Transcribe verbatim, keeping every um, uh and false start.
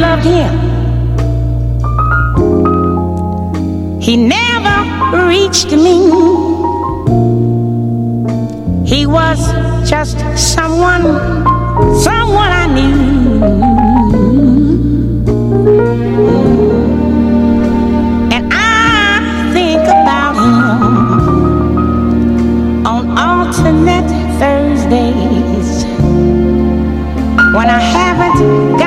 loved him. He never reached me. He was just someone, someone I knew. And I think about him on alternate Thursdays when I haven't